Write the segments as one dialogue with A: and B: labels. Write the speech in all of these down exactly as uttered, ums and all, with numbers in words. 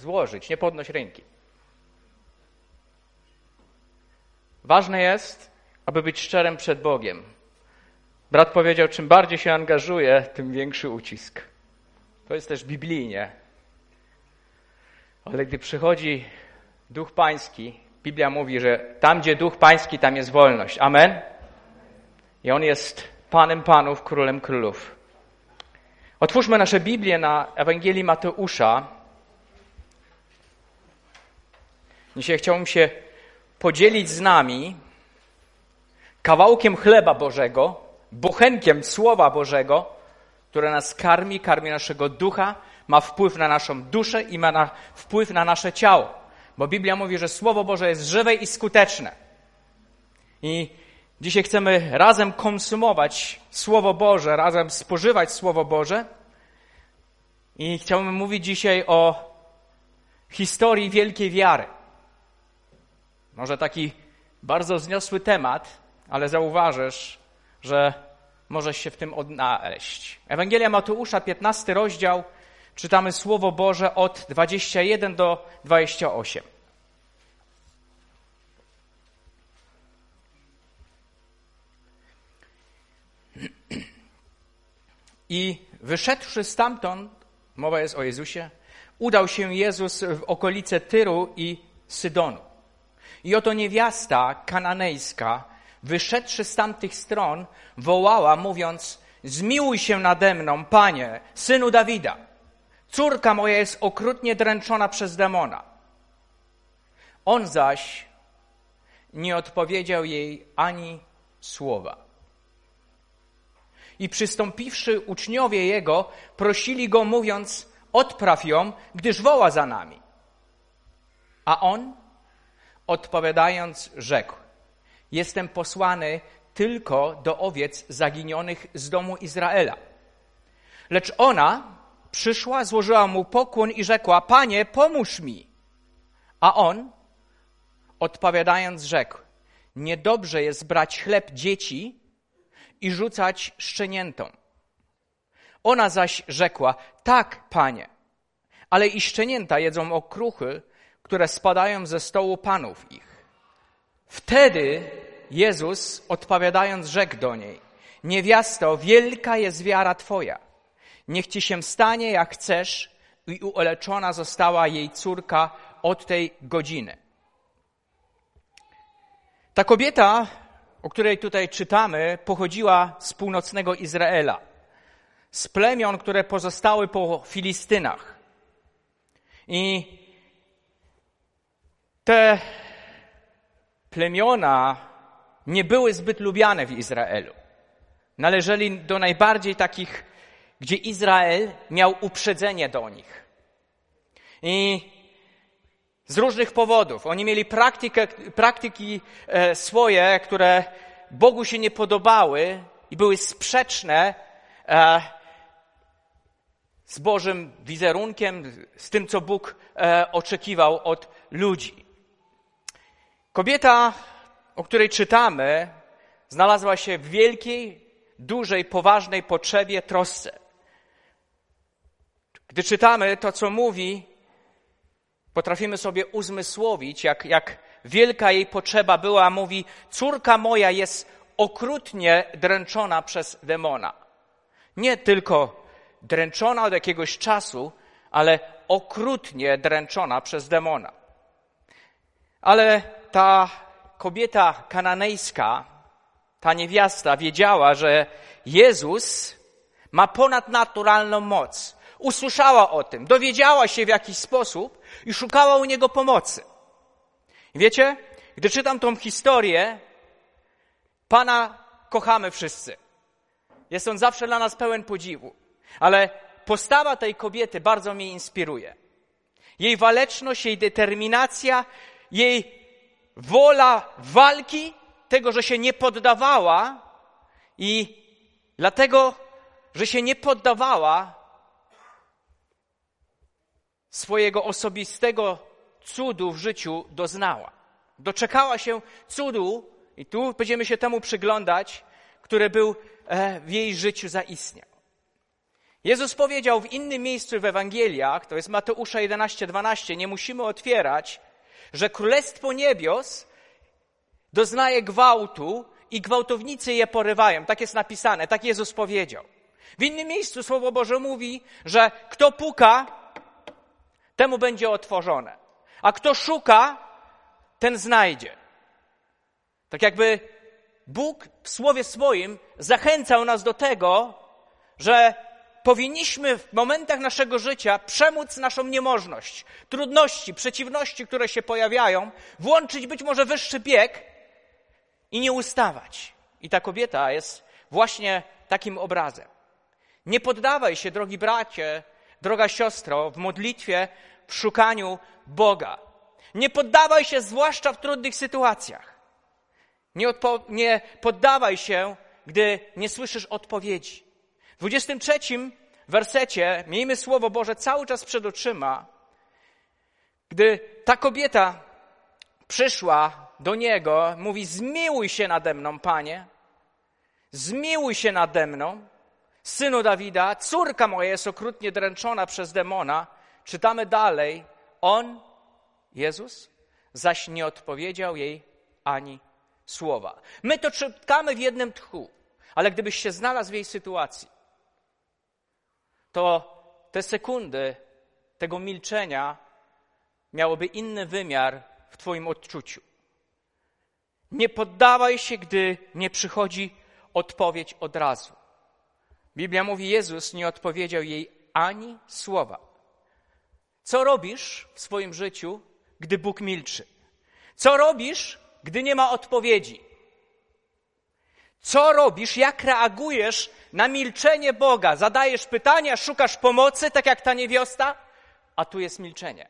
A: złożyć, nie podnoś ręki. Ważne jest, aby być szczerym przed Bogiem. Brat powiedział, czym bardziej się angażuje, tym większy ucisk. To jest też biblijnie. Ale gdy przychodzi Duch Pański, Biblia mówi, że tam, gdzie Duch Pański, tam jest wolność. Amen? I On jest Panem Panów, Królem Królów. Otwórzmy nasze Biblię na Ewangelii Mateusza. Dzisiaj chciałbym się podzielić z nami kawałkiem chleba Bożego, bochenkiem Słowa Bożego, które nas karmi, karmi naszego ducha, ma wpływ na naszą duszę i ma na, wpływ na nasze ciało. Bo Biblia mówi, że Słowo Boże jest żywe i skuteczne. I dzisiaj chcemy razem konsumować Słowo Boże, razem spożywać Słowo Boże. I chciałbym mówić dzisiaj o historii wielkiej wiary. Może taki bardzo wzniosły temat, ale zauważysz, że możesz się w tym odnaleźć. Ewangelia Mateusza, piętnasty rozdział, czytamy Słowo Boże od dwudziestego pierwszego do dwudziestego ósmego. I wyszedłszy stamtąd, mowa jest o Jezusie, udał się Jezus w okolice Tyru i Sydonu. I oto niewiasta kananejska, wyszedłszy z tamtych stron, wołała, mówiąc: zmiłuj się nade mną, Panie, Synu Dawida. Córka moja jest okrutnie dręczona przez demona. On zaś nie odpowiedział jej ani słowa. I przystąpiwszy uczniowie Jego, prosili Go, mówiąc: odpraw ją, gdyż woła za nami. A On, odpowiadając, rzekł: jestem posłany tylko do owiec zaginionych z domu Izraela. Lecz ona przyszła, złożyła mu pokłon i rzekła: Panie, pomóż mi. A on, odpowiadając, rzekł: niedobrze jest brać chleb dzieci i rzucać szczeniętom. Ona zaś rzekła: tak, Panie, ale i szczenięta jedzą okruchy, które spadają ze stołu panów ich. Wtedy Jezus, odpowiadając, rzekł do niej: niewiasto, wielka jest wiara Twoja. Niech Ci się stanie, jak chcesz. I uleczona została jej córka od tej godziny. Ta kobieta, o której tutaj czytamy, pochodziła z północnego Izraela, z plemion, które pozostały po Filistynach. I te plemiona nie były zbyt lubiane w Izraelu. Należeli do najbardziej takich, gdzie Izrael miał uprzedzenie do nich. I z różnych powodów. Oni mieli praktykę, praktyki e, swoje, które Bogu się nie podobały i były sprzeczne e, z Bożym wizerunkiem, z tym, co Bóg e, oczekiwał od ludzi. Kobieta, o której czytamy, znalazła się w wielkiej, dużej, poważnej potrzebie, trosce. Gdy czytamy to, co mówi, potrafimy sobie uzmysłowić, jak, jak wielka jej potrzeba była. Mówi: córka moja jest okrutnie dręczona przez demona. Nie tylko dręczona od jakiegoś czasu, ale okrutnie dręczona przez demona. Ale ta kobieta kananejska, ta niewiasta wiedziała, że Jezus ma ponadnaturalną moc. Usłyszała o tym, dowiedziała się w jakiś sposób i szukała u Niego pomocy. I wiecie, gdy czytam tą historię, Pana kochamy wszyscy. Jest On zawsze dla nas pełen podziwu. Ale postawa tej kobiety bardzo mnie inspiruje. Jej waleczność, jej determinacja, jej wola walki, tego, że się nie poddawała i dlatego, że się nie poddawała, swojego osobistego cudu w życiu doznała. Doczekała się cudu i tu będziemy się temu przyglądać, który był w jej życiu zaistniał. Jezus powiedział w innym miejscu w Ewangeliach, to jest Mateusza jedenaście dwanaście, nie musimy otwierać, że Królestwo Niebios doznaje gwałtu i gwałtownicy je porywają. Tak jest napisane, tak Jezus powiedział. W innym miejscu Słowo Boże mówi, że kto puka, temu będzie otworzone. A kto szuka, ten znajdzie. Tak jakby Bóg w Słowie swoim zachęcał nas do tego, że powinniśmy w momentach naszego życia przemóc naszą niemożność, trudności, przeciwności, które się pojawiają, włączyć być może wyższy bieg i nie ustawać. I ta kobieta jest właśnie takim obrazem. Nie poddawaj się, drogi bracie, droga siostro, w modlitwie, w szukaniu Boga. Nie poddawaj się, zwłaszcza w trudnych sytuacjach. Nie, odpo- nie poddawaj się, gdy nie słyszysz odpowiedzi. W dwudziestym trzecim wersecie miejmy Słowo Boże cały czas przed oczyma. Gdy ta kobieta przyszła do Niego, mówi: zmiłuj się nade mną, Panie, zmiłuj się nade mną, Synu Dawida, córka moja jest okrutnie dręczona przez demona. Czytamy dalej, On, Jezus, zaś nie odpowiedział jej ani słowa. My to czytamy w jednym tchu, ale gdybyś się znalazł w jej sytuacji, to te sekundy tego milczenia miałoby inny wymiar w twoim odczuciu. Nie poddawaj się, gdy nie przychodzi odpowiedź od razu. Biblia mówi, Jezus nie odpowiedział jej ani słowa. Co robisz w swoim życiu, gdy Bóg milczy? Co robisz, gdy nie ma odpowiedzi? Co robisz, jak reagujesz na milczenie Boga? Zadajesz pytania, szukasz pomocy, tak jak ta niewiasta, a tu jest milczenie.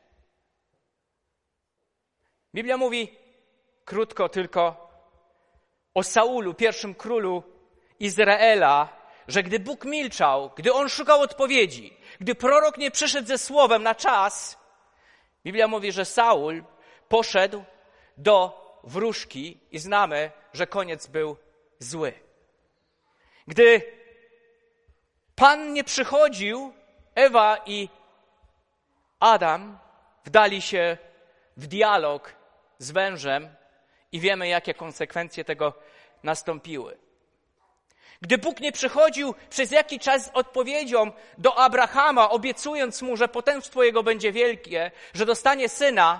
A: Biblia mówi krótko tylko o Saulu, pierwszym królu Izraela, że gdy Bóg milczał, gdy on szukał odpowiedzi, gdy prorok nie przyszedł ze słowem na czas, Biblia mówi, że Saul poszedł do wróżki i znamy, że koniec był zły. Gdy Pan nie przychodził, Ewa i Adam wdali się w dialog z wężem i wiemy, jakie konsekwencje tego nastąpiły. Gdy Bóg nie przychodził przez jakiś czas z odpowiedzią do Abrahama, obiecując mu, że potomstwo jego będzie wielkie, że dostanie syna,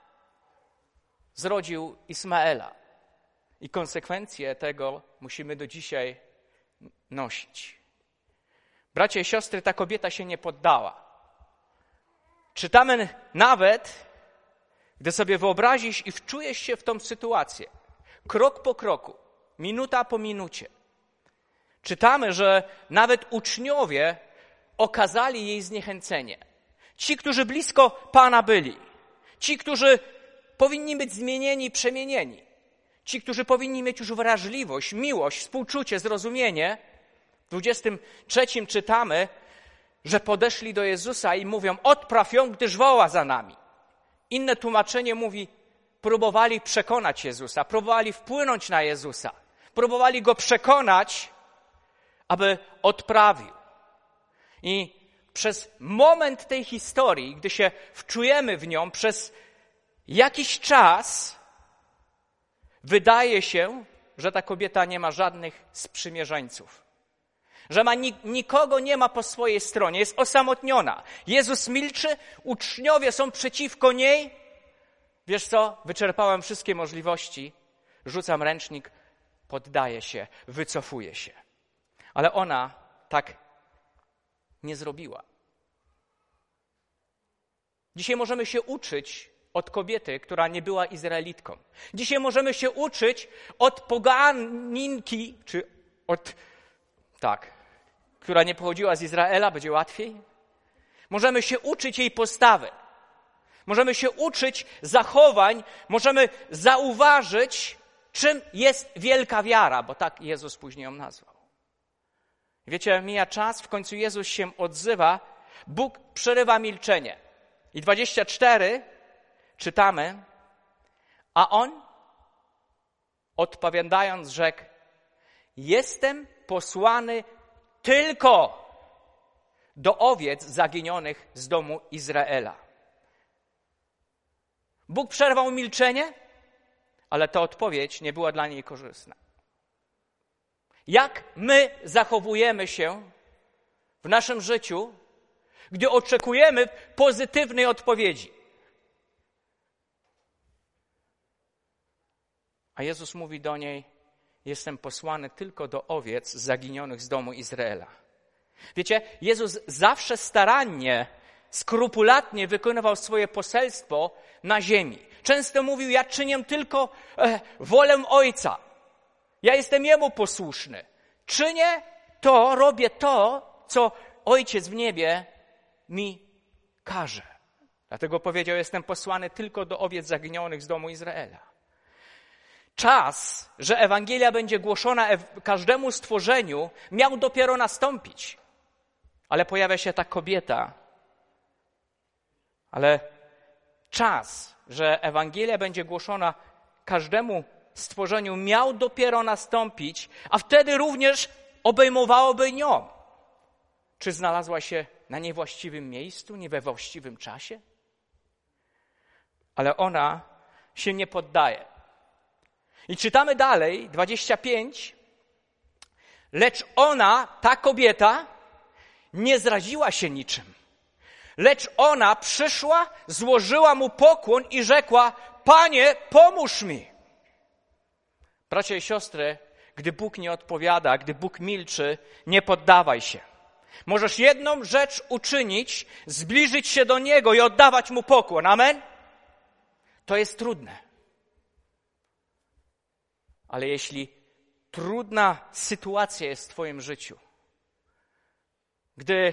A: zrodził Ismaela. I konsekwencje tego musimy do dzisiaj nosić. Bracia i siostry, ta kobieta się nie poddała. Czytamy nawet, gdy sobie wyobrazisz i wczujesz się w tą sytuację, krok po kroku, minuta po minucie, czytamy, że nawet uczniowie okazali jej zniechęcenie. Ci, którzy blisko Pana byli, ci, którzy powinni być zmienieni, przemienieni, ci, którzy powinni mieć już wrażliwość, miłość, współczucie, zrozumienie, w dwudziestym trzecim czytamy, że podeszli do Jezusa i mówią, odpraw ją, gdyż woła za nami. Inne tłumaczenie mówi, próbowali przekonać Jezusa, próbowali wpłynąć na Jezusa, próbowali Go przekonać, aby odprawił. I przez moment tej historii, gdy się wczujemy w nią, przez jakiś czas wydaje się, że ta kobieta nie ma żadnych sprzymierzeńców. Że ma, nikogo nie ma po swojej stronie, jest osamotniona. Jezus milczy, uczniowie są przeciwko niej. Wiesz co? Wyczerpałem wszystkie możliwości, rzucam ręcznik, poddaję się, wycofuję się. Ale ona tak nie zrobiła. Dzisiaj możemy się uczyć od kobiety, która nie była Izraelitką. Dzisiaj możemy się uczyć od poganinki, czy od, tak, która nie pochodziła z Izraela, będzie łatwiej. Możemy się uczyć jej postawy. Możemy się uczyć zachowań, możemy zauważyć, czym jest wielka wiara, bo tak Jezus później ją nazwał. Wiecie, mija czas, w końcu Jezus się odzywa, Bóg przerywa milczenie. I dwadzieścia cztery czytamy, a on odpowiadając rzekł, jestem posłany tylko, do owiec zaginionych z domu Izraela. Bóg przerwał milczenie, ale ta odpowiedź nie była dla niej korzystna. Jak my zachowujemy się w naszym życiu, gdy oczekujemy pozytywnej odpowiedzi? A Jezus mówi do niej: jestem posłany tylko do owiec zaginionych z domu Izraela. Wiecie, Jezus zawsze starannie, skrupulatnie wykonywał swoje poselstwo na ziemi. Często mówił: ja czynię tylko e, wolę Ojca. Ja jestem Jemu posłuszny. Czynię to, robię to, co Ojciec w niebie mi każe. Dlatego powiedział: jestem posłany tylko do owiec zaginionych z domu Izraela. Czas, że Ewangelia będzie głoszona każdemu stworzeniu, miał dopiero nastąpić. Ale pojawia się ta kobieta. Ale czas, że Ewangelia będzie głoszona każdemu stworzeniu, miał dopiero nastąpić, a wtedy również obejmowałoby nią. Czy znalazła się na niewłaściwym miejscu, nie we właściwym czasie? Ale ona się nie poddaje. I czytamy dalej, dwadzieścia pięć. Lecz ona, ta kobieta, nie zraziła się niczym. Lecz ona przyszła, złożyła mu pokłon i rzekła: Panie, pomóż mi. Bracia i siostry, gdy Bóg nie odpowiada, gdy Bóg milczy, nie poddawaj się. Możesz jedną rzecz uczynić, zbliżyć się do Niego i oddawać Mu pokłon. Amen? To jest trudne. Ale jeśli trudna sytuacja jest w twoim życiu, gdy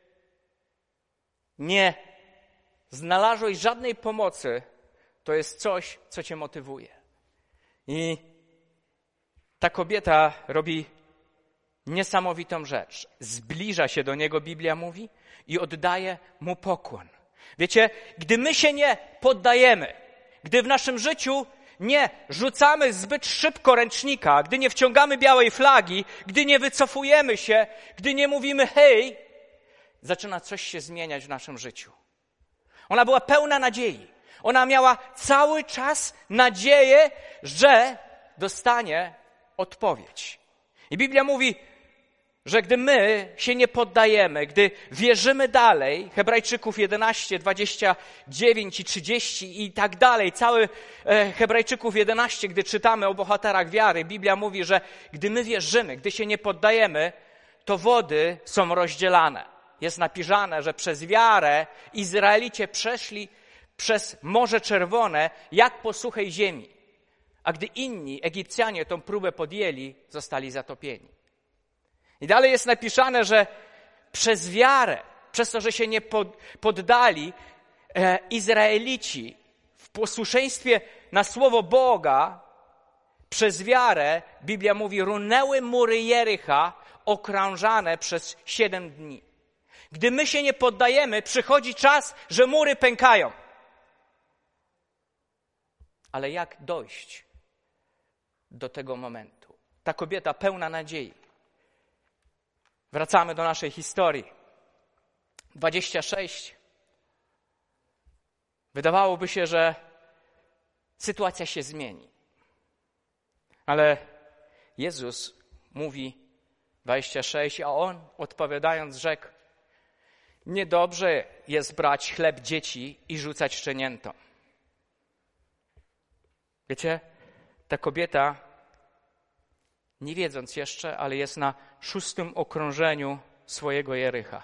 A: nie znalazłeś żadnej pomocy, to jest coś, co cię motywuje. I ta kobieta robi niesamowitą rzecz. Zbliża się do Niego, Biblia mówi, i oddaje Mu pokłon. Wiecie, gdy my się nie poddajemy, gdy w naszym życiu nie rzucamy zbyt szybko ręcznika, gdy nie wciągamy białej flagi, gdy nie wycofujemy się, gdy nie mówimy hej, zaczyna coś się zmieniać w naszym życiu. Ona była pełna nadziei. Ona miała cały czas nadzieję, że dostanie odpowiedź. I Biblia mówi, że gdy my się nie poddajemy, gdy wierzymy dalej, Hebrajczyków jedenaście, dwadzieścia dziewięć i trzydzieści i tak dalej, cały Hebrajczyków jedenaście, gdy czytamy o bohaterach wiary, Biblia mówi, że gdy my wierzymy, gdy się nie poddajemy, to wody są rozdzielane. Jest napisane, że przez wiarę Izraelicie przeszli przez Morze Czerwone jak po suchej ziemi, a gdy inni, Egipcjanie, tą próbę podjęli, zostali zatopieni. I dalej jest napisane, że przez wiarę, przez to, że się nie poddali, e, Izraelici w posłuszeństwie na słowo Boga, przez wiarę, Biblia mówi, runęły mury Jericha okrążane przez siedem dni. Gdy my się nie poddajemy, przychodzi czas, że mury pękają. Ale jak dojść do tego momentu? Ta kobieta pełna nadziei. Wracamy do naszej historii. dwadzieścia sześć. Wydawałoby się, że sytuacja się zmieni. Ale Jezus mówi, dwadzieścia sześć, a On odpowiadając rzekł, niedobrze jest brać chleb dzieci i rzucać szczeniętom. Wiecie, ta kobieta, nie wiedząc jeszcze, ale jest na szóstym okrążeniu swojego Jericha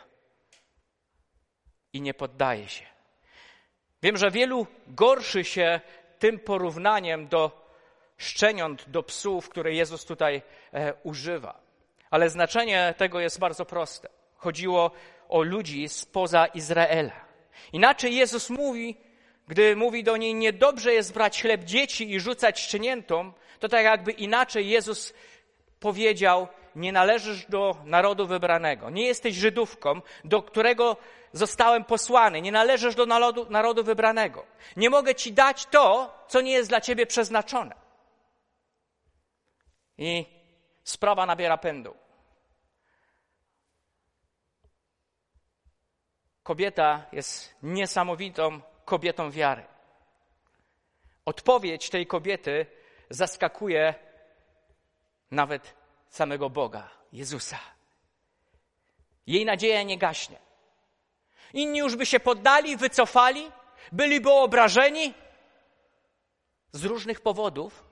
A: i nie poddaje się. Wiem, że wielu gorszy się tym porównaniem do szczeniąt, do psów, które Jezus tutaj e, używa. Ale znaczenie tego jest bardzo proste. Chodziło o ludzi spoza Izraela. Inaczej Jezus mówi, gdy mówi do niej, niedobrze jest brać chleb dzieci i rzucać szczeniętom, to tak jakby inaczej Jezus powiedział, nie należysz do narodu wybranego. Nie jesteś Żydówką, do którego zostałem posłany. Nie należysz do narodu, narodu wybranego. Nie mogę ci dać to, co nie jest dla ciebie przeznaczone. I sprawa nabiera pędu. kobieta jest niesamowitą kobietą wiary. Odpowiedź tej kobiety zaskakuje nawet samego Boga, Jezusa. Jej nadzieja nie gaśnie. Inni już by się poddali, wycofali, byliby obrażeni z różnych powodów.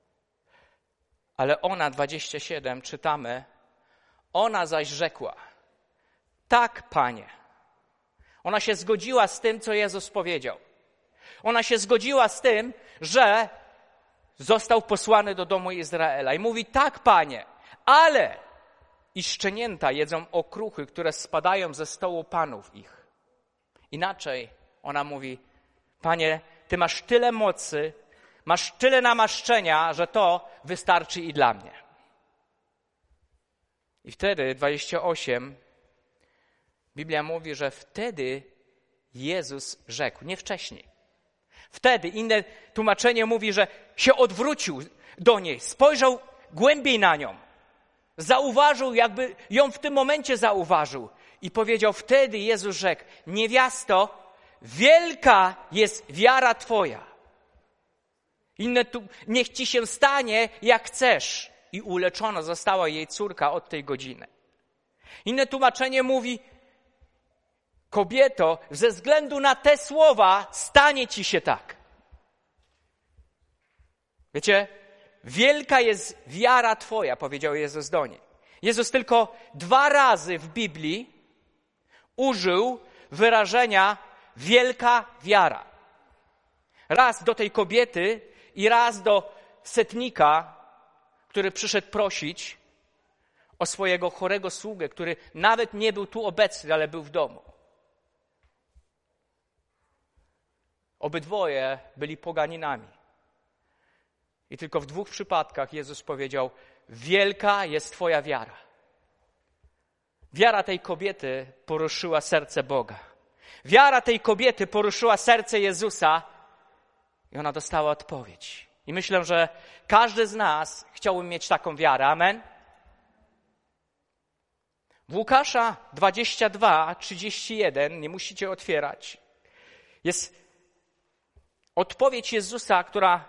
A: Ale ona, dwadzieścia siedem, czytamy, ona zaś rzekła, tak, Panie. Ona się zgodziła z tym, co Jezus powiedział. Ona się zgodziła z tym, że został posłany do domu Izraela. I mówi, tak, Panie, ale i szczenięta jedzą okruchy, które spadają ze stołu panów ich. Inaczej ona mówi, Panie, Ty masz tyle mocy, masz tyle namaszczenia, że to wystarczy i dla mnie. I wtedy, dwadzieścia osiem, Biblia mówi, że wtedy Jezus rzekł, nie wcześniej. Wtedy, inne tłumaczenie mówi, że się odwrócił do niej, spojrzał głębiej na nią, zauważył, jakby ją w tym momencie zauważył i powiedział, wtedy Jezus rzekł, niewiasto, wielka jest wiara Twoja. Inne tu, niech Ci się stanie, jak chcesz. I uleczona została jej córka od tej godziny. Inne tłumaczenie mówi, kobieto, ze względu na te słowa stanie Ci się tak. Wiecie, wielka jest wiara Twoja, powiedział Jezus do niej. Jezus tylko dwa razy w Biblii użył wyrażenia wielka wiara. Raz do tej kobiety i raz do setnika, który przyszedł prosić o swojego chorego sługę, który nawet nie był tu obecny, ale był w domu. Obydwoje byli poganinami. I tylko w dwóch przypadkach Jezus powiedział, wielka jest Twoja wiara. Wiara tej kobiety poruszyła serce Boga. Wiara tej kobiety poruszyła serce Jezusa i ona dostała odpowiedź. I myślę, że każdy z nas chciałby mieć taką wiarę. Amen? W Łukasza dwadzieścia dwa, trzydzieści jeden, nie musicie otwierać, jest odpowiedź Jezusa, która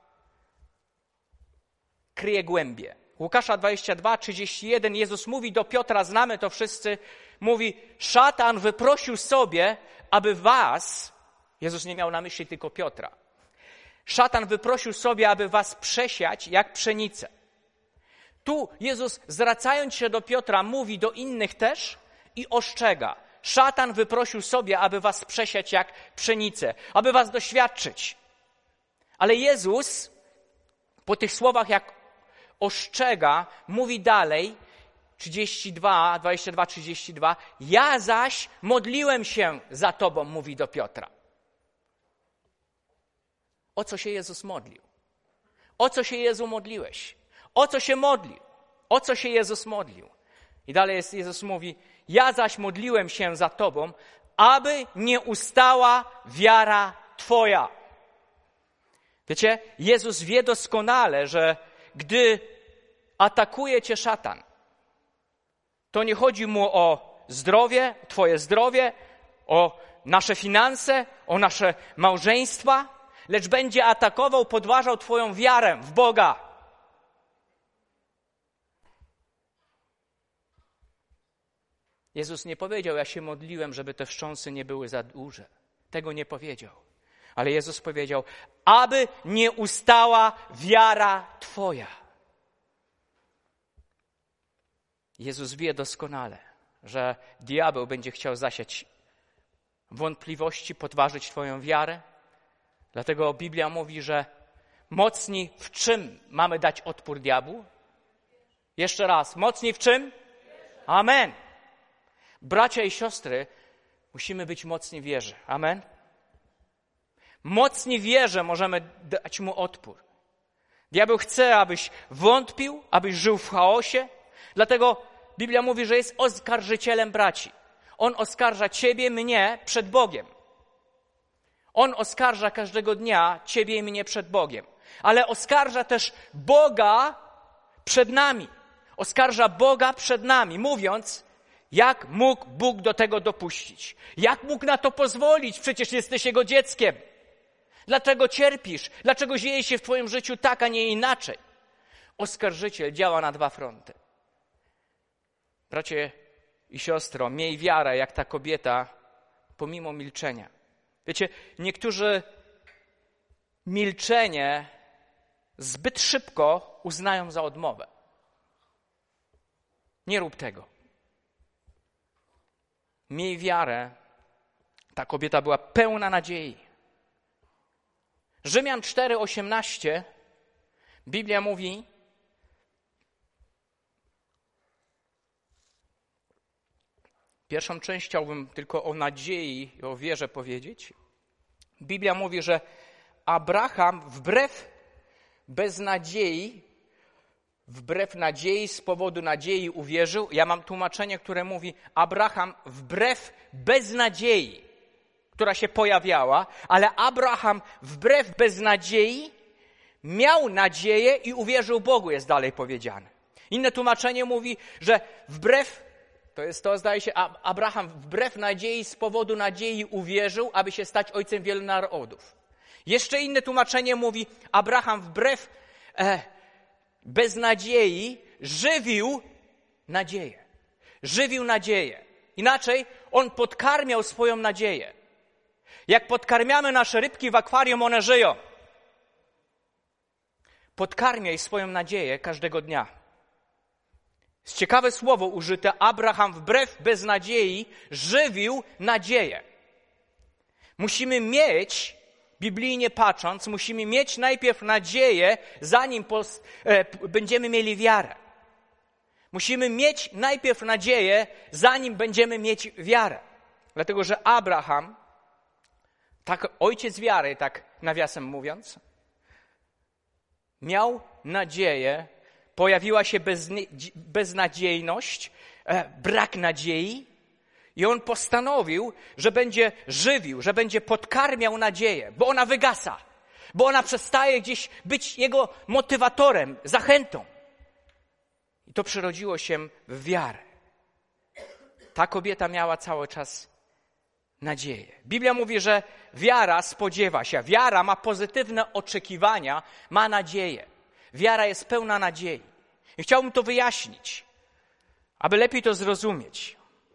A: kryje głębie. Łukasza dwadzieścia dwa, trzydzieści jeden, Jezus mówi do Piotra, znamy to wszyscy, mówi, szatan wyprosił sobie, aby was, Jezus nie miał na myśli tylko Piotra, szatan wyprosił sobie, aby was przesiać jak pszenicę. Tu Jezus, zwracając się do Piotra, mówi do innych też i ostrzega. Szatan wyprosił sobie, aby was przesiać jak pszenicę, aby was doświadczyć. Ale Jezus po tych słowach, jak ostrzega, mówi dalej, trzydzieści dwa, dwadzieścia dwa, trzydzieści dwa, ja zaś modliłem się za tobą, mówi do Piotra. O co się Jezus modlił? O co się Jezu modliłeś? O co się modlił? O co się Jezus modlił? I dalej jest, Jezus mówi, ja zaś modliłem się za tobą, aby nie ustała wiara twoja. Wiecie, Jezus wie doskonale, że gdy atakuje cię szatan, to nie chodzi mu o zdrowie, twoje zdrowie, o nasze finanse, o nasze małżeństwa, lecz będzie atakował, podważał twoją wiarę w Boga. Jezus nie powiedział, ja się modliłem, żeby te wstrząsy nie były za duże. Tego nie powiedział. Ale Jezus powiedział, aby nie ustała wiara twoja. Jezus wie doskonale, że diabeł będzie chciał zasiać wątpliwości, podważyć twoją wiarę. Dlatego Biblia mówi, że mocni w czym mamy dać odpór diabłu? Jeszcze raz, mocni w czym? Amen. Bracia i siostry, musimy być mocni w wierze. Amen. Mocni w wierze możemy dać mu odpór. Diabeł chce, abyś wątpił, abyś żył w chaosie. Dlatego Biblia mówi, że jest oskarżycielem braci. On oskarża ciebie, mnie przed Bogiem. On oskarża każdego dnia ciebie i mnie przed Bogiem. Ale oskarża też Boga przed nami. Oskarża Boga przed nami, mówiąc, Jak mógł Bóg do tego dopuścić? Jak mógł na to pozwolić? Przecież jesteś Jego dzieckiem. Dlaczego cierpisz? Dlaczego dzieje się w twoim życiu tak, a nie inaczej? Oskarżyciel działa na dwa fronty. Bracie i siostro, miej wiarę jak ta kobieta, pomimo milczenia. Wiecie, niektórzy milczenie zbyt szybko uznają za odmowę. Nie rób tego. Miej wiarę. Ta kobieta była pełna nadziei. Rzymian cztery osiemnaście, Biblia mówi, pierwszą część chciałbym tylko o nadziei i o wierze powiedzieć. Biblia mówi, że Abraham wbrew beznadziei, wbrew nadziei, z powodu nadziei uwierzył. Ja mam tłumaczenie, które mówi Abraham wbrew beznadziei, która się pojawiała, ale Abraham wbrew beznadziei miał nadzieję i uwierzył Bogu, jest dalej powiedziane. Inne tłumaczenie mówi, że wbrew, to jest to, zdaje się, Abraham wbrew nadziei, z powodu nadziei uwierzył, aby się stać ojcem wielu narodów. Jeszcze inne tłumaczenie mówi, Abraham wbrew e, beznadziei żywił nadzieję. Żywił nadzieję. Inaczej, on podkarmiał swoją nadzieję. Jak podkarmiamy nasze rybki w akwarium, one żyją. Podkarmiaj swoją nadzieję każdego dnia. Jest ciekawe słowo użyte. Abraham wbrew beznadziei żywił nadzieję. Musimy mieć, biblijnie patrząc, musimy mieć najpierw nadzieję, zanim pos, e, będziemy mieli wiarę. Musimy mieć najpierw nadzieję, zanim będziemy mieć wiarę. Dlatego, że Abraham, tak ojciec wiary, tak nawiasem mówiąc, miał nadzieję, pojawiła się beznadziejność, brak nadziei i on postanowił, że będzie żywił, że będzie podkarmiał nadzieję, bo ona wygasa, bo ona przestaje gdzieś być jego motywatorem, zachętą. I to przerodziło się w wiarę. Ta kobieta miała cały czas nadzieję. Biblia mówi, że wiara spodziewa się. Wiara ma pozytywne oczekiwania, ma nadzieję. Wiara jest pełna nadziei. I chciałbym to wyjaśnić, aby lepiej to zrozumieć.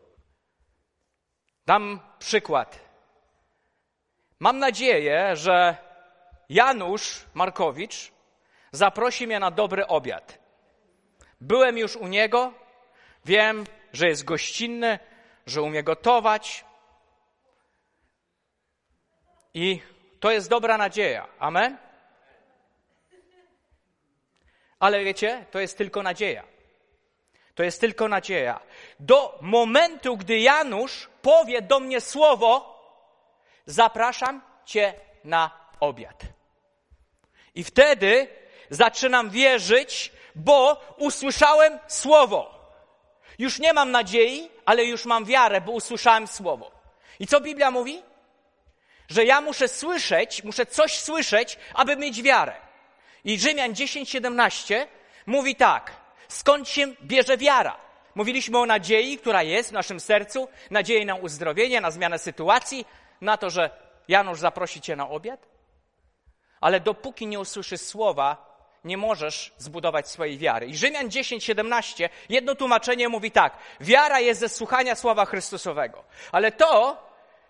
A: Dam przykład. Mam nadzieję, że Janusz Markowicz zaprosi mnie na dobry obiad. Byłem już u niego, wiem, że jest gościnny, że umie gotować. I to jest dobra nadzieja. Amen? Ale wiecie, to jest tylko nadzieja. To jest tylko nadzieja. Do momentu, gdy Janusz powie do mnie słowo, zapraszam cię na obiad. I wtedy zaczynam wierzyć, bo usłyszałem słowo. Już nie mam nadziei, ale już mam wiarę, bo usłyszałem słowo. I co Biblia mówi? Że ja muszę słyszeć, muszę coś słyszeć, aby mieć wiarę. I Rzymian dziesięć siedemnaście mówi tak, skąd się bierze wiara? Mówiliśmy o nadziei, która jest w naszym sercu, nadziei na uzdrowienie, na zmianę sytuacji, na to, że Janusz zaprosi cię na obiad. Ale dopóki nie usłyszysz słowa, nie możesz zbudować swojej wiary. I Rzymian dziesięć siedemnaście, jedno tłumaczenie mówi tak, wiara jest ze słuchania słowa Chrystusowego. Ale to,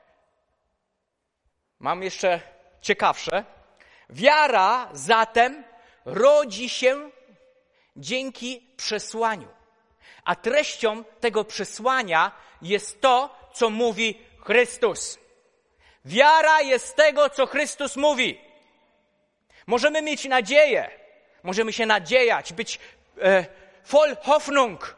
A: mam jeszcze ciekawsze, wiara zatem rodzi się dzięki przesłaniu. A treścią tego przesłania jest to, co mówi Chrystus. Wiara jest tego, co Chrystus mówi. Możemy mieć nadzieję, możemy się nadziejać, być e, voll Hoffnung.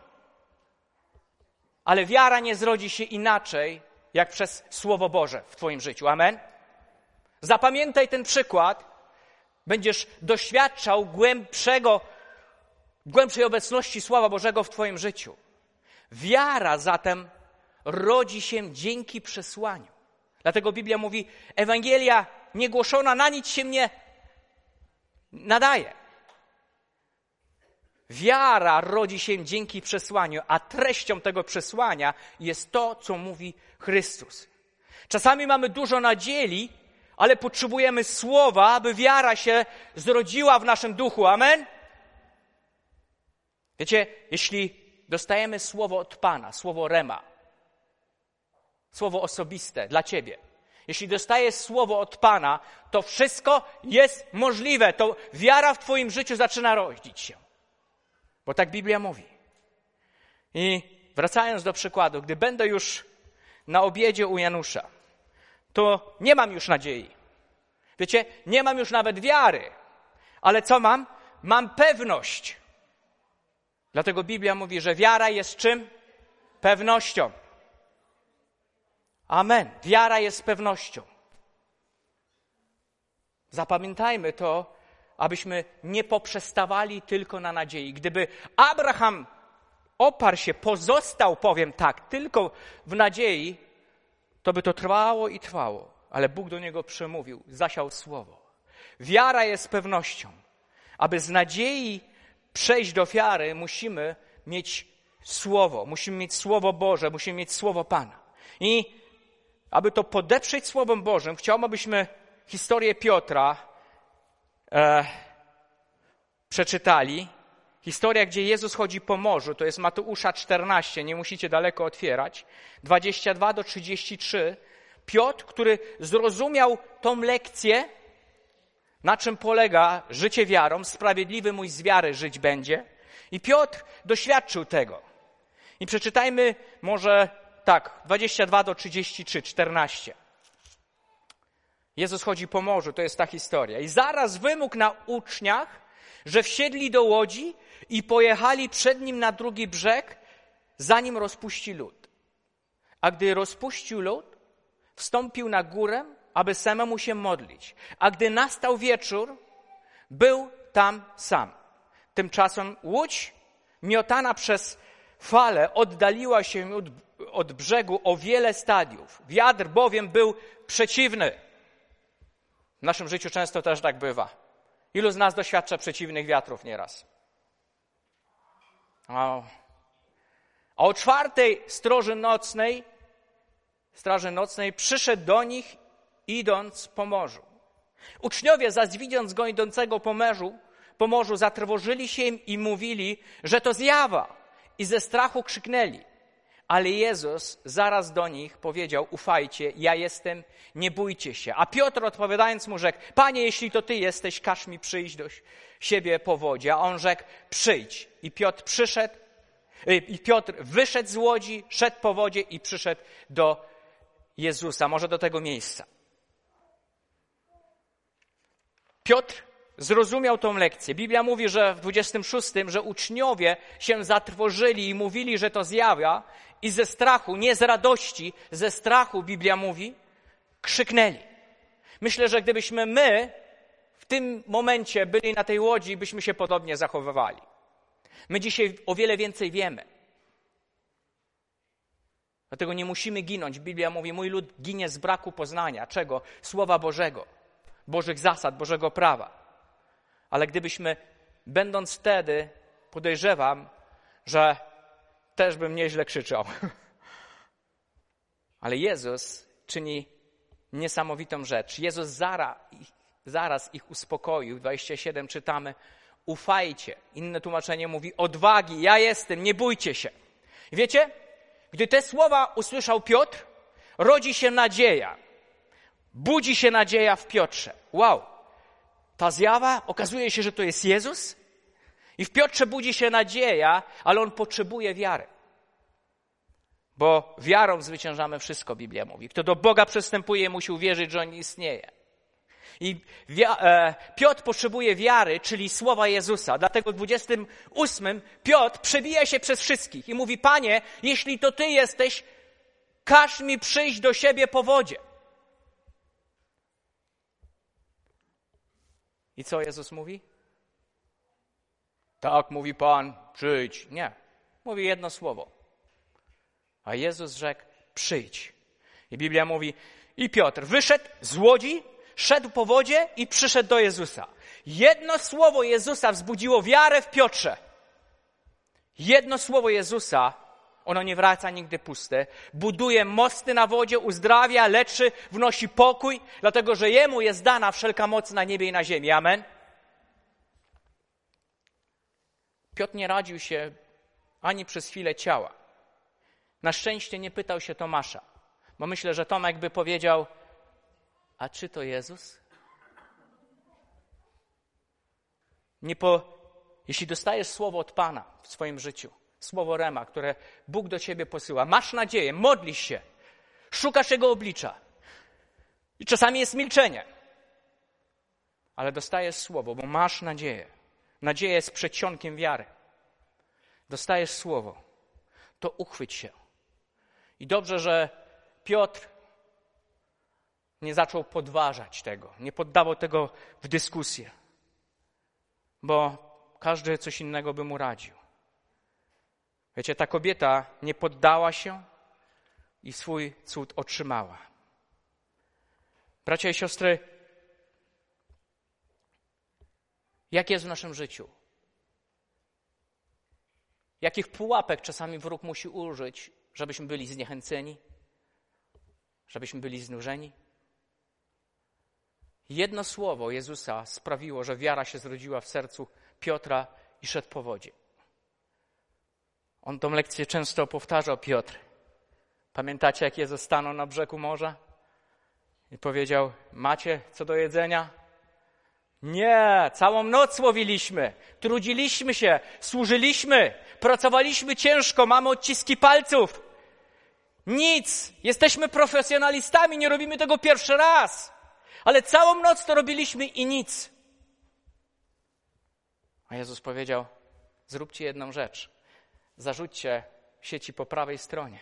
A: Ale wiara nie zrodzi się inaczej, jak przez Słowo Boże w twoim życiu. Amen? Zapamiętaj ten przykład. Będziesz doświadczał głębszego, głębszej obecności Słowa Bożego w twoim życiu. Wiara zatem rodzi się dzięki przesłaniu. Dlatego Biblia mówi, Ewangelia niegłoszona na nic się nie nadaje. Wiara rodzi się dzięki przesłaniu, a treścią tego przesłania jest to, co mówi Chrystus. Czasami mamy dużo nadziei, ale potrzebujemy słowa, aby wiara się zrodziła w naszym duchu. Amen? Wiecie, jeśli dostajemy słowo od Pana, słowo rema, słowo osobiste dla ciebie, jeśli dostajesz słowo od Pana, to wszystko jest możliwe. To wiara w twoim życiu zaczyna rodzić się. Bo tak Biblia mówi. I wracając do przykładu, gdy będę już na obiedzie u Janusza, to nie mam już nadziei. Wiecie, nie mam już nawet wiary. Ale co mam? Mam pewność. Dlatego Biblia mówi, że wiara jest czym? Pewnością. Amen. Wiara jest pewnością. Zapamiętajmy to, abyśmy nie poprzestawali tylko na nadziei. Gdyby Abraham oparł się, pozostał, powiem tak, tylko w nadziei, to by to trwało i trwało. Ale Bóg do niego przemówił, zasiał słowo. Wiara jest pewnością. Aby z nadziei przejść do wiary, musimy mieć słowo. Musimy mieć Słowo Boże, musimy mieć Słowo Pana. I aby to podeprzeć Słowem Bożym, chciałbym, abyśmy historię Piotra e, przeczytali. Historia, gdzie Jezus chodzi po morzu, to jest Mateusza czternaście, nie musicie daleko otwierać, dwadzieścia dwa do trzydziestu trzech. Piotr, który zrozumiał tą lekcję, na czym polega życie wiarą, sprawiedliwy mój z wiary żyć będzie. I Piotr doświadczył tego. I przeczytajmy może tak, dwadzieścia dwa do trzydziestu trzech, czternaście. Jezus chodzi po morzu, to jest ta historia. I zaraz wymógł na uczniach, że wsiedli do łodzi i pojechali przed nim na drugi brzeg, zanim rozpuści lód. A gdy rozpuścił lód, wstąpił na górę, aby samemu się modlić. A gdy nastał wieczór, był tam sam. Tymczasem łódź, miotana przez fale, oddaliła się od, od brzegu o wiele stadiów. Wiatr bowiem był przeciwny. W naszym życiu często też tak bywa. Ilu z nas doświadcza przeciwnych wiatrów nieraz? O. A o czwartej straży nocnej, straży nocnej przyszedł do nich, idąc po morzu. Uczniowie zaś widząc go idącego po morzu, po morzu zatrwożyli się i mówili, że to zjawa, i ze strachu krzyknęli. Ale Jezus zaraz do nich powiedział, ufajcie, ja jestem, nie bójcie się. A Piotr odpowiadając mu rzekł, Panie, jeśli to Ty jesteś, każ mi przyjść do siebie po wodzie. A on rzekł, przyjdź. I Piotr przyszedł, i Piotr wyszedł z łodzi, szedł po wodzie i przyszedł do Jezusa, może do tego miejsca. Piotr zrozumiał tą lekcję. Biblia mówi, że w dwudziestym szóstym, że uczniowie się zatrwożyli i mówili, że to zjawia i ze strachu, nie z radości, ze strachu, Biblia mówi, krzyknęli. Myślę, że gdybyśmy my w tym momencie byli na tej łodzi, byśmy się podobnie zachowywali. My dzisiaj o wiele więcej wiemy. Dlatego nie musimy ginąć. Biblia mówi, mój lud ginie z braku poznania. Czego? Słowa Bożego, Bożych zasad, Bożego prawa. Ale gdybyśmy, będąc wtedy, podejrzewam, że też bym nieźle krzyczał. Ale Jezus czyni niesamowitą rzecz. Jezus zaraz, zaraz ich uspokoił. dwadzieścia siedem czytamy, ufajcie. Inne tłumaczenie mówi, odwagi, ja jestem, nie bójcie się. I wiecie, gdy te słowa usłyszał Piotr, rodzi się nadzieja. Budzi się nadzieja w Piotrze. Wow! Ta zjawa, okazuje się, że to jest Jezus i w Piotrze budzi się nadzieja, ale on potrzebuje wiary. Bo wiarą zwyciężamy wszystko, Biblia mówi. Kto do Boga przystępuje, musi uwierzyć, że On istnieje. I wia- e, Piotr potrzebuje wiary, czyli słowa Jezusa. Dlatego w dwudziestym ósmym Piotr przebija się przez wszystkich i mówi, Panie, jeśli to Ty jesteś, każ mi przyjść do siebie po wodzie. I co Jezus mówi? Tak, mówi Pan, przyjdź. Nie, mówi jedno słowo. A Jezus rzekł, przyjdź. I Biblia mówi, i Piotr wyszedł z łodzi, szedł po wodzie i przyszedł do Jezusa. Jedno słowo Jezusa wzbudziło wiarę w Piotrze. Jedno słowo Jezusa, ono nie wraca nigdy puste. Buduje mosty na wodzie, uzdrawia, leczy, wnosi pokój, dlatego że Jemu jest dana wszelka moc na niebie i na ziemi. Amen. Piotr nie radził się ani przez chwilę ciała. Na szczęście nie pytał się Tomasza, bo myślę, że Tomek by powiedział, a czy to Jezus? Nie po, jeśli dostajesz słowo od Pana w swoim życiu, słowo Rema, które Bóg do ciebie posyła, masz nadzieję, modlisz się, szukasz Jego oblicza i czasami jest milczenie, ale dostajesz słowo, bo masz nadzieję. Nadzieja jest przedsionkiem wiary. Dostajesz słowo, to uchwyć się. I dobrze, że Piotr nie zaczął podważać tego, nie poddawał tego w dyskusję, bo każdy coś innego by mu radził. Wiecie, ta kobieta nie poddała się i swój cud otrzymała. Bracia i siostry, jak jest w naszym życiu? Jakich pułapek czasami wróg musi użyć, żebyśmy byli zniechęceni? Żebyśmy byli znużeni? Jedno słowo Jezusa sprawiło, że wiara się zrodziła w sercu Piotra i szedł po wodzie. On tą lekcję często powtarzał, Piotr. Pamiętacie, jak Jezus stanął na brzegu morza i powiedział, macie co do jedzenia? Nie, całą noc łowiliśmy, trudziliśmy się, służyliśmy, pracowaliśmy ciężko, mamy odciski palców. Nic, jesteśmy profesjonalistami, nie robimy tego pierwszy raz, ale całą noc to robiliśmy i nic. A Jezus powiedział, zróbcie jedną rzecz, zarzućcie sieci po prawej stronie.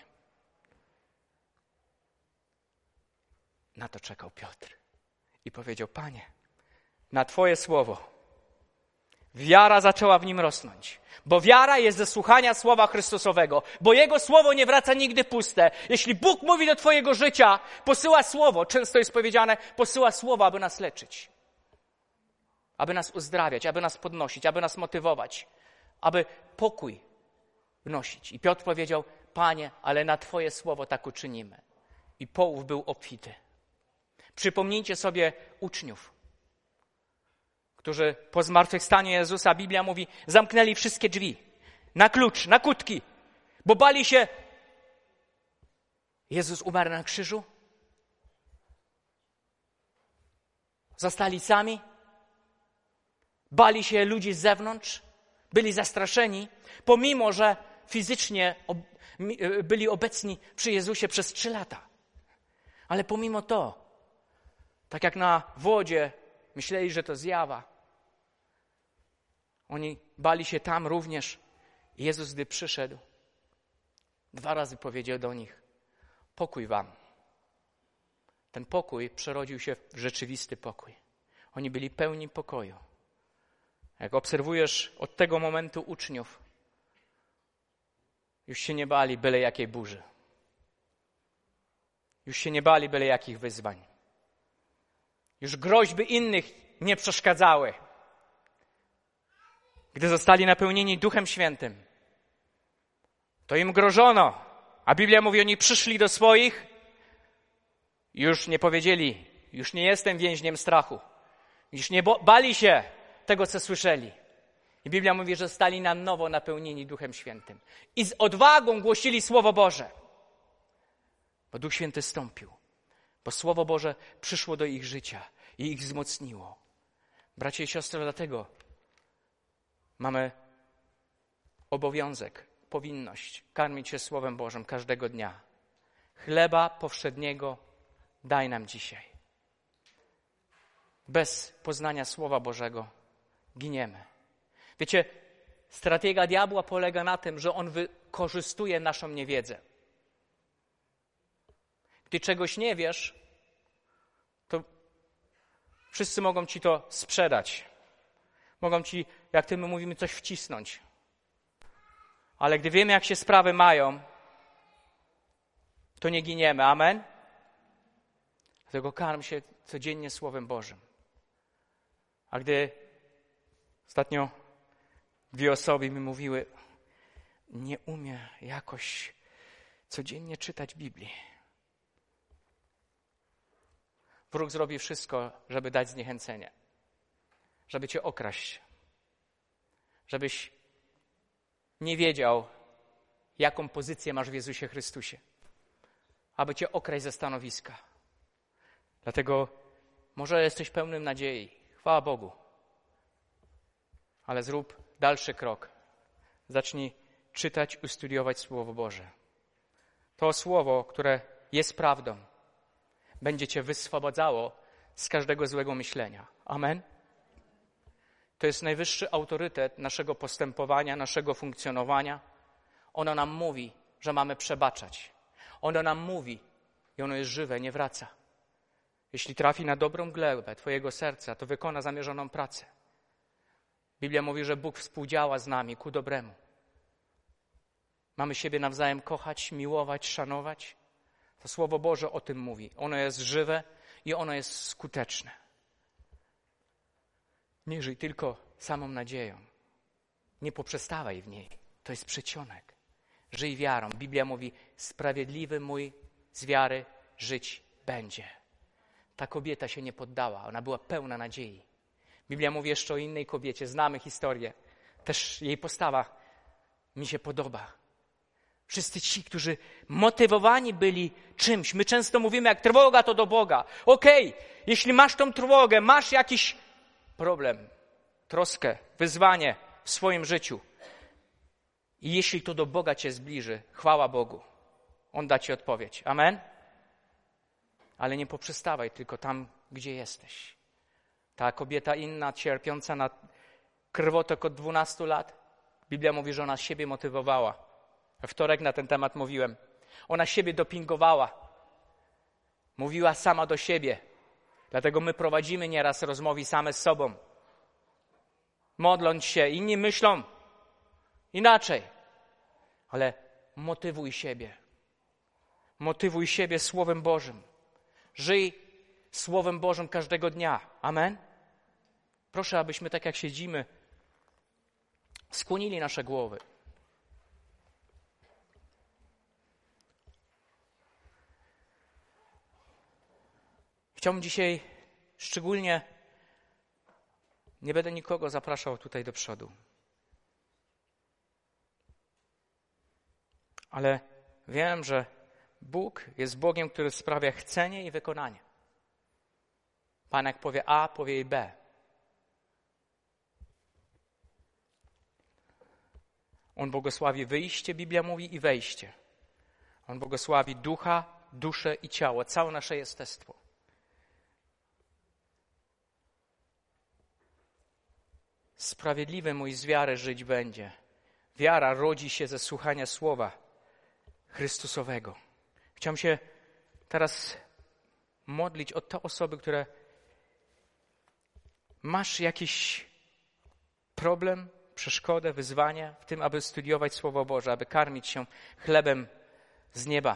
A: Na to czekał Piotr i powiedział, Panie, na Twoje słowo. Wiara zaczęła w nim rosnąć, bo wiara jest ze słuchania słowa Chrystusowego, bo Jego słowo nie wraca nigdy puste. Jeśli Bóg mówi do Twojego życia, posyła słowo, często jest powiedziane, posyła słowo, aby nas leczyć, aby nas uzdrawiać, aby nas podnosić, aby nas motywować, aby pokój wnosić. I Piotr powiedział, Panie, ale na Twoje słowo tak uczynimy. I połów był obfity. Przypomnijcie sobie uczniów, którzy po zmartwychwstaniu Jezusa, Biblia mówi, zamknęli wszystkie drzwi na klucz, na kutki, bo bali się, Jezus umarł na krzyżu, zostali sami, bali się ludzi z zewnątrz, byli zastraszeni, pomimo że fizycznie byli obecni przy Jezusie przez trzy lata. Ale pomimo to, tak jak na wodzie myśleli, że to zjawa, oni bali się tam również. Jezus, gdy przyszedł, dwa razy powiedział do nich, pokój wam. Ten pokój przerodził się w rzeczywisty pokój. Oni byli pełni pokoju. Jak obserwujesz od tego momentu uczniów, już się nie bali byle jakiej burzy. Już się nie bali byle jakich wyzwań. Już groźby innych nie przeszkadzały. Gdy zostali napełnieni Duchem Świętym, to im grożono, a Biblia mówi, oni przyszli do swoich i już nie powiedzieli, już nie jestem więźniem strachu. Już nie bali się tego, co słyszeli. I Biblia mówi, że zostali na nowo napełnieni Duchem Świętym. I z odwagą głosili Słowo Boże. Bo Duch Święty stąpił. Bo Słowo Boże przyszło do ich życia i ich wzmocniło. Bracia i siostry, dlatego mamy obowiązek, powinność karmić się Słowem Bożym każdego dnia. Chleba powszedniego daj nam dzisiaj. Bez poznania Słowa Bożego giniemy. Wiecie, strategia diabła polega na tym, że on wykorzystuje naszą niewiedzę. Gdy czegoś nie wiesz, to wszyscy mogą ci to sprzedać. Mogą ci, jak ty my mówimy, coś wcisnąć. Ale gdy wiemy, jak się sprawy mają, to nie giniemy. Amen? Dlatego karm się codziennie Słowem Bożym. A gdy ostatnio dwie osoby mi mówiły, nie umie jakoś codziennie czytać Biblii. Wróg zrobi wszystko, żeby dać zniechęcenie, żeby cię okraść, żebyś nie wiedział, jaką pozycję masz w Jezusie Chrystusie, aby cię okraść ze stanowiska. Dlatego może jesteś pełnym nadziei, chwała Bogu, ale zrób dalszy krok. Zacznij czytać i studiować Słowo Boże. To Słowo, które jest prawdą, będzie cię wyswobadzało z każdego złego myślenia. Amen? To jest najwyższy autorytet naszego postępowania, naszego funkcjonowania. Ono nam mówi, że mamy przebaczać. Ono nam mówi i ono jest żywe, nie wraca. Jeśli trafi na dobrą glebę twojego serca, to wykona zamierzoną pracę. Biblia mówi, że Bóg współdziała z nami ku dobremu. Mamy siebie nawzajem kochać, miłować, szanować. To Słowo Boże o tym mówi. Ono jest żywe i ono jest skuteczne. Nie żyj tylko samą nadzieją. Nie poprzestawaj w niej. To jest przedsionek. Żyj wiarą. Biblia mówi, sprawiedliwy mój z wiary żyć będzie. Ta kobieta się nie poddała. Ona była pełna nadziei. Biblia mówi jeszcze o innej kobiecie. Znamy historię. Też jej postawa mi się podoba. Wszyscy ci, którzy motywowani byli czymś. My często mówimy, jak trwoga, to do Boga. Okej, okay, jeśli masz tą trwogę, masz jakiś problem, troskę, wyzwanie w swoim życiu i jeśli to do Boga cię zbliży, chwała Bogu. On da ci odpowiedź. Amen? Ale nie poprzestawaj tylko tam, gdzie jesteś. Ta kobieta inna, cierpiąca na krwotok od dwunastu lat, Biblia mówi, że ona siebie motywowała. We wtorek na ten temat mówiłem. Ona siebie dopingowała. Mówiła sama do siebie. Dlatego my prowadzimy nieraz rozmowy same z sobą. Modląc się, inni myślą inaczej. Ale motywuj siebie. Motywuj siebie Słowem Bożym. Żyj Słowem Bożym każdego dnia. Amen? Proszę, abyśmy tak jak siedzimy, skłonili nasze głowy. Chciałbym dzisiaj szczególnie, nie będę nikogo zapraszał tutaj do przodu, ale wiem, że Bóg jest Bogiem, który sprawia chcenie i wykonanie. Pan jak powie A, powie i B. On błogosławi wyjście, Biblia mówi, i wejście. On błogosławi ducha, duszę i ciało, całe nasze jestestwo. Sprawiedliwy mój z wiary żyć będzie. Wiara rodzi się ze słuchania Słowa Chrystusowego. Chciałem się teraz modlić o te osoby, które masz jakiś problem, przeszkodę, wyzwanie w tym, aby studiować Słowo Boże, aby karmić się chlebem z nieba.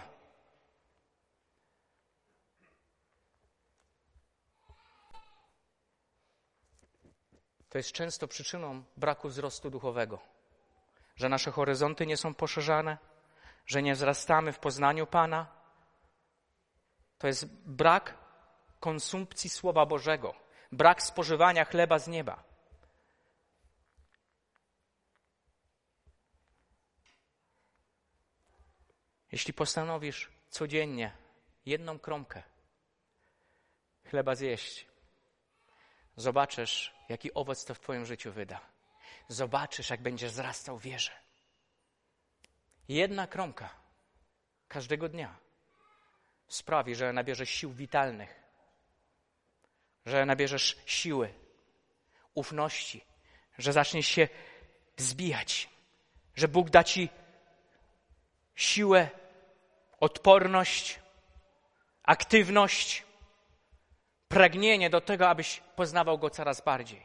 A: To jest często przyczyną braku wzrostu duchowego, że nasze horyzonty nie są poszerzane, że nie wzrastamy w poznaniu Pana. To jest brak konsumpcji Słowa Bożego, brak spożywania chleba z nieba. Jeśli postanowisz codziennie jedną kromkę chleba zjeść, zobaczysz, jaki owoc to w twoim życiu wyda. Zobaczysz, jak będziesz wzrastał w wierze. Jedna kromka każdego dnia sprawi, że nabierzesz sił witalnych, że nabierzesz siły, ufności, że zaczniesz się wzbijać, że Bóg da ci siłę, odporność, aktywność, pragnienie do tego, abyś poznawał Go coraz bardziej.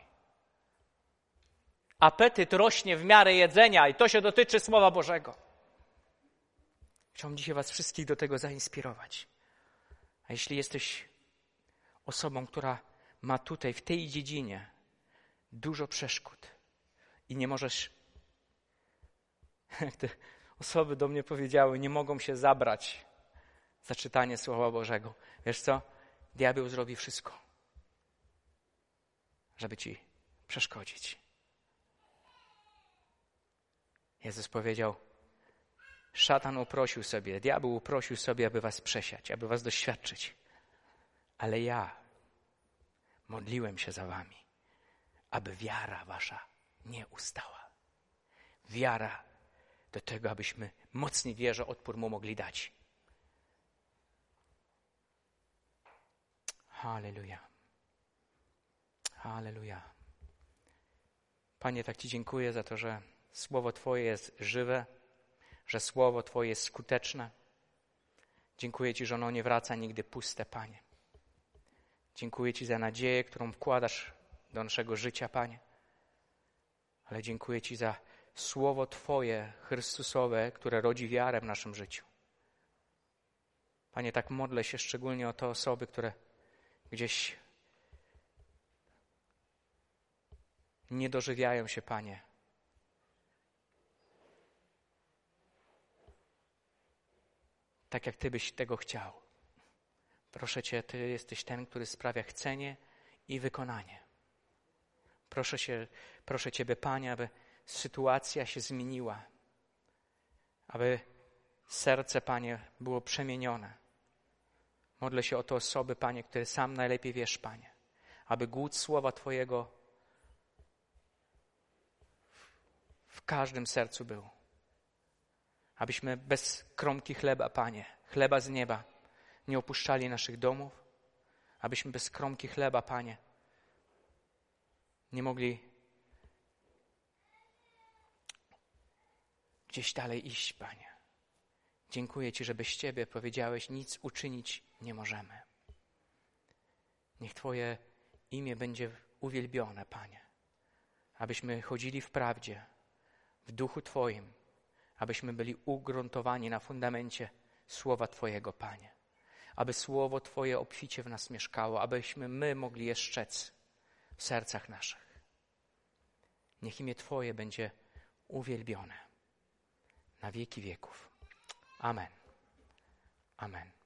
A: Apetyt rośnie w miarę jedzenia i to się dotyczy Słowa Bożego. Chciałbym dzisiaj was wszystkich do tego zainspirować. A jeśli jesteś osobą, która ma tutaj, w tej dziedzinie dużo przeszkód i nie możesz Jak te osoby do mnie powiedziały, nie mogą się zabrać za czytanie Słowa Bożego. Wiesz co? Diabeł zrobi wszystko, żeby ci przeszkodzić. Jezus powiedział, szatan uprosił sobie, diabeł uprosił sobie, aby was przesiać, aby was doświadczyć. Ale ja modliłem się za wami, aby wiara wasza nie ustała. Wiara do tego, abyśmy mocniej wierze odpór mu mogli dać. Halleluja. Halleluja. Panie, tak Ci dziękuję za to, że Słowo Twoje jest żywe, że Słowo Twoje jest skuteczne. Dziękuję Ci, że ono nie wraca nigdy puste, Panie. Dziękuję Ci za nadzieję, którą wkładasz do naszego życia, Panie. Ale dziękuję Ci za Słowo Twoje, Chrystusowe, które rodzi wiarę w naszym życiu. Panie, tak modlę się szczególnie o te osoby, które gdzieś nie dożywiają się, Panie. Tak jak Ty byś tego chciał. Proszę Cię, Ty jesteś ten, który sprawia chcenie i wykonanie. Proszę się, proszę Ciebie, Panie, aby sytuacja się zmieniła. Aby serce, Panie, było przemienione. Modlę się o te osoby, Panie, które sam najlepiej wiesz, Panie. Aby głód Słowa Twojego w każdym sercu był. Abyśmy bez kromki chleba, Panie, chleba z nieba, nie opuszczali naszych domów. Abyśmy bez kromki chleba, Panie, nie mogli gdzieś dalej iść, Panie. Dziękuję Ci, że bez Ciebie powiedziałeś, nic uczynić nie możemy. Niech Twoje imię będzie uwielbione, Panie. Abyśmy chodzili w prawdzie, w duchu Twoim, abyśmy byli ugruntowani na fundamencie Słowa Twojego, Panie. Aby Słowo Twoje obficie w nas mieszkało, abyśmy my mogli je strzec w sercach naszych. Niech imię Twoje będzie uwielbione na wieki wieków. Amen. Amen.